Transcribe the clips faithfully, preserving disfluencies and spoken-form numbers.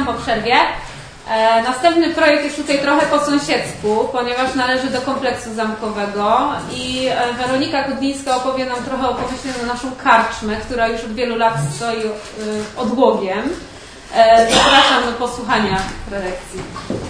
po przerwie. E, następny projekt jest tutaj trochę po sąsiedzku, ponieważ należy do kompleksu zamkowego i e, Weronika Kudlińska opowie nam trochę o pomyśle na naszą karczmę, która już od wielu lat stoi e, odłogiem. E, zapraszam do posłuchania prelekcji.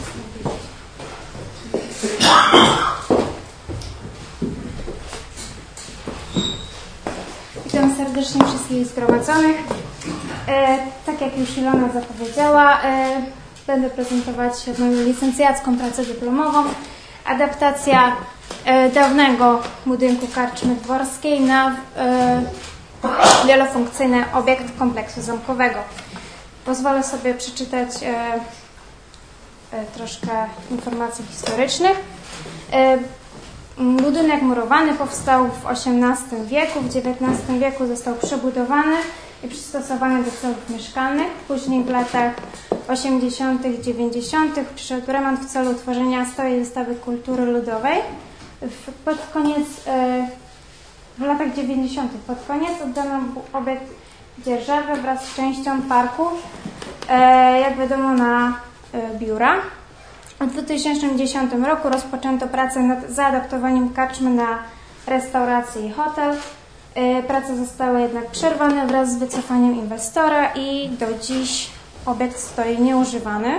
Witam serdecznie wszystkich zgromadzonych. E, tak jak już Ilona zapowiedziała, e, będę prezentować moją licencjacką pracę dyplomową. Adaptacja e, dawnego budynku karczmy dworskiej na e, wielofunkcyjny obiekt kompleksu zamkowego. Pozwolę sobie przeczytać e, e, troszkę informacji historycznych. E, Budynek murowany powstał w osiemnastym wieku, w dziewiętnastym wieku został przebudowany i przystosowany do celów mieszkalnych. Później w latach osiemdziesiątych, dziewięćdziesiątych przyszedł remont w celu utworzenia stałej wystawy kultury ludowej. W, pod koniec, w latach dziewięćdziesiątych pod koniec oddano obiekt dzierżawy wraz z częścią parku, jak wiadomo, na biura. W dwa tysiące dziesiątym roku rozpoczęto pracę nad zaadaptowaniem karczmy na restaurację i hotel. Prace zostały jednak przerwane wraz z wycofaniem inwestora i do dziś obiekt stoi nieużywany.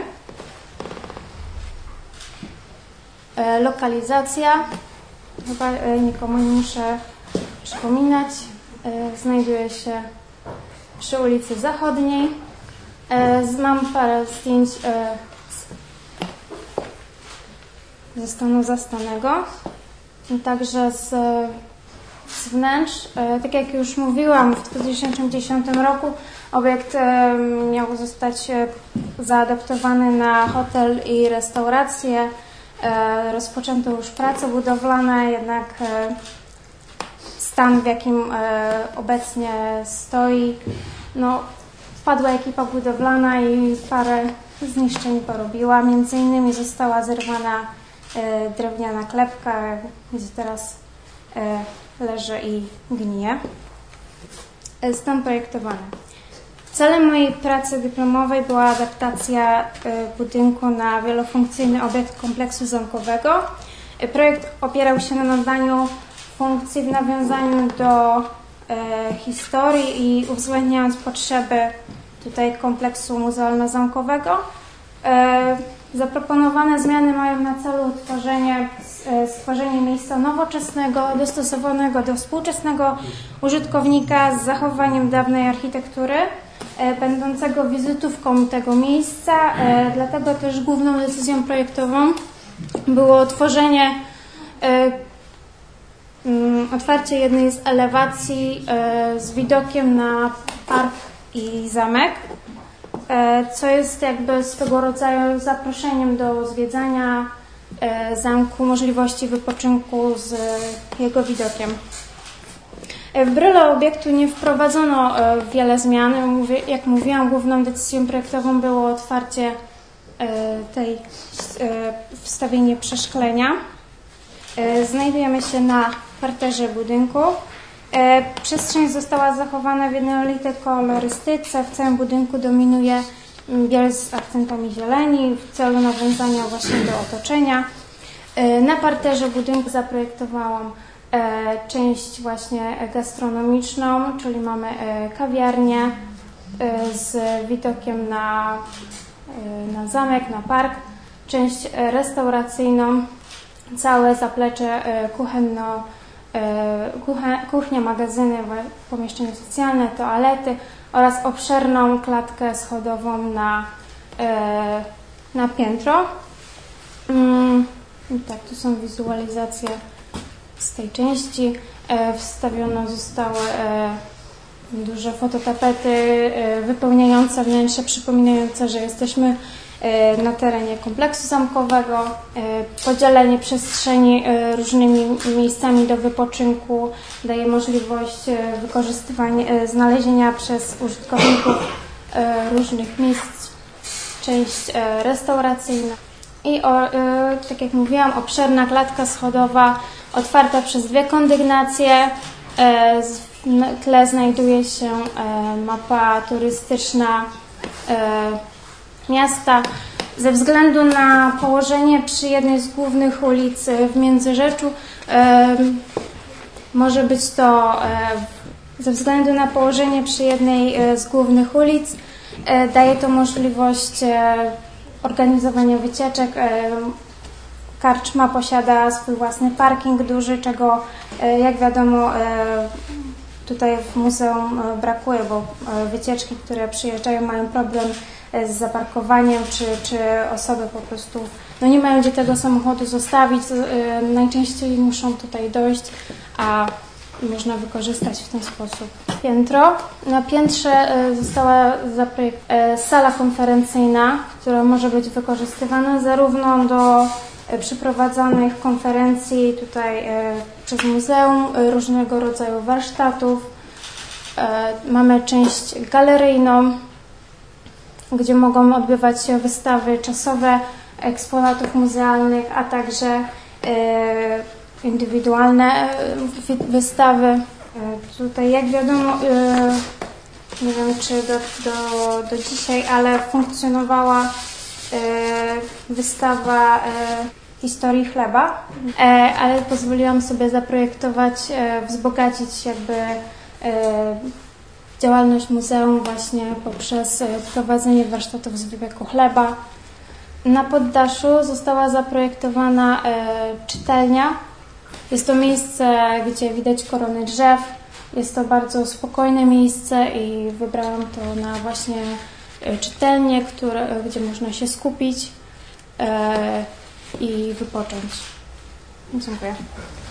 Lokalizacja, chyba nikomu nie muszę przypominać, znajduje się przy ulicy Zachodniej. Mam parę zdjęć ze stanu zastanego, także z, z wnętrz. Tak jak już mówiłam, w dwa tysiące dziesiątym roku obiekt miał zostać zaadaptowany na hotel i restaurację. Rozpoczęto już prace budowlane, jednak stan, w jakim obecnie stoi, no, wpadła ekipa budowlana i parę zniszczeń porobiła. Między innymi została zerwana e, drewniana klepka, gdzie teraz e, leży i gnije. E, stan projektowany. Celem mojej pracy dyplomowej była adaptacja e, budynku na wielofunkcyjny obiekt kompleksu zamkowego. E, projekt opierał się na nadaniu funkcji w nawiązaniu do e, historii i uwzględniając potrzeby tutaj kompleksu muzealno-zamkowego. E, zaproponowane zmiany mają na celu utworzenie, e, stworzenie miejsca nowoczesnego, dostosowanego do współczesnego użytkownika z zachowaniem dawnej architektury, e, będącego wizytówką tego miejsca. E, dlatego też główną decyzją projektową było tworzenie, e, m, otwarcie jednej z elewacji e, z widokiem na park i zamek, co jest jakby swego rodzaju zaproszeniem do zwiedzania zamku, możliwości wypoczynku z jego widokiem. W bryle obiektu nie wprowadzono wiele zmian. Jak mówiłam, główną decyzją projektową było otwarcie tej, wstawienie przeszklenia. Znajdujemy się na parterze budynku. E, przestrzeń została zachowana w jednolitej kolorystyce. W całym budynku dominuje biel z akcentami zieleni w celu nawiązania właśnie do otoczenia. E, na parterze budynku zaprojektowałam e, część właśnie gastronomiczną, czyli mamy e, kawiarnię e, z widokiem na, e, na zamek, na park, część e, restauracyjną, całe zaplecze e, kuchenno kuchnia, magazyny, pomieszczenia socjalne, toalety oraz obszerną klatkę schodową na, na piętro. I tak, tu są wizualizacje z tej części. Wstawione zostały duże fototapety wypełniające wnętrze, przypominające, że jesteśmy na terenie kompleksu zamkowego, podzielenie przestrzeni różnymi miejscami do wypoczynku daje możliwość wykorzystywania, znalezienia przez użytkowników różnych miejsc, część restauracyjna i, o, tak jak mówiłam, obszerna klatka schodowa otwarta przez dwie kondygnacje. W tle znajduje się mapa turystyczna miasta. Ze względu na położenie przy jednej z głównych ulic w Międzyrzeczu e, może być to e, ze względu na położenie przy jednej e, z głównych ulic e, daje to możliwość e, organizowania wycieczek. E, Karczma posiada swój własny parking duży, czego e, jak wiadomo e, tutaj w muzeum e, brakuje, bo e, wycieczki, które przyjeżdżają, mają problem z zaparkowaniem, czy, czy osoby po prostu no nie mają gdzie tego samochodu zostawić, yy, najczęściej muszą tutaj dojść, a można wykorzystać w ten sposób piętro. Na piętrze yy, została zaprojektowana yy, sala konferencyjna, która może być wykorzystywana zarówno do yy, przeprowadzanych konferencji tutaj yy, przez muzeum, yy, różnego rodzaju warsztatów. Yy, mamy część galeryjną, gdzie mogą odbywać się wystawy czasowe eksponatów muzealnych, a także e, indywidualne e, wystawy. E, tutaj, jak wiadomo, e, nie wiem czy do, do, do dzisiaj, ale funkcjonowała e, wystawa e, historii chleba, e, ale pozwoliłam sobie zaprojektować, e, wzbogacić jakby e, działalność muzeum właśnie poprzez prowadzenie warsztatów z wypieku chleba. Na poddaszu została zaprojektowana e, czytelnia. Jest to miejsce, gdzie widać korony drzew. Jest to bardzo spokojne miejsce i wybrałam to na właśnie e, czytelnię, które, gdzie można się skupić e, i wypocząć. Dziękuję.